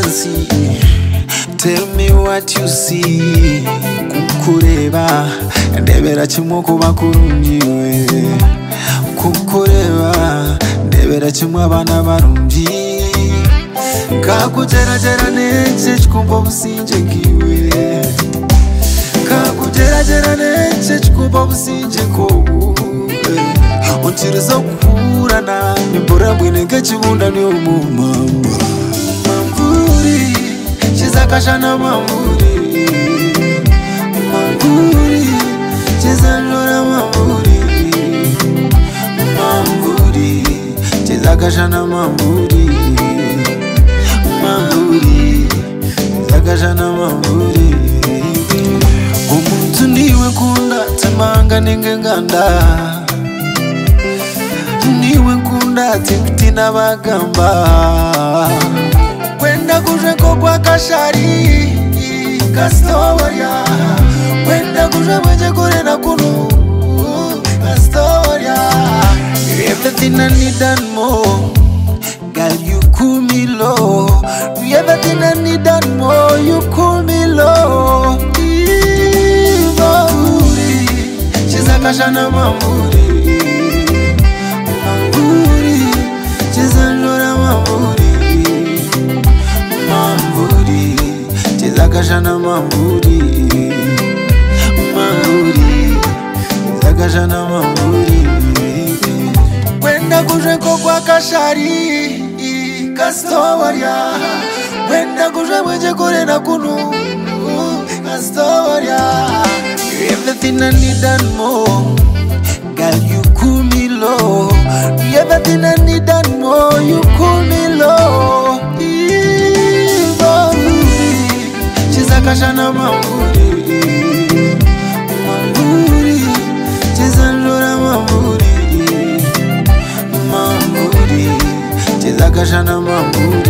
see. Tell me what you see. Kukureba ndebera kimwe kuba kurungiwe. Kukureba ndebera kimwe abana barungi. Kakugeragera nece kumva businje ngiwe. Kakugeragera nece kumva businje ko. Unchiriza kurana nimbora mwine ngechibunda ni umumama. Mamvuri chizakashana mamvuri. Mamvuri chizalora mamvuri. Mamvuri chizakashana mamvuri. Mamvuri chizakashana mamvuri. Umuntu niwe kunda temanga ningenganda. Niwe nkunda tinkitina bagamba. Wenda kuje ko kwa kashari kastoria. Wenda kuje mwenje kore na kunu kastoria. Everything I need and more. Girl, you cool me low. Everything I need and more. You cool me low. Mamuri chizakashana mamuri. Chizakashana mamvuri. Mamvuri chizakashana mamvuri. Wenda kujeko kwa kashari kastoria. Wenda kuje mwenje kore na kunu kastoria. Everything I need and more. Girl, you cool me low. Everything I need and more. You cool me low. Chizakashana mamvuri. Mamvuri chizalora mamvuri. Mamvuri chizakashana mamvuri.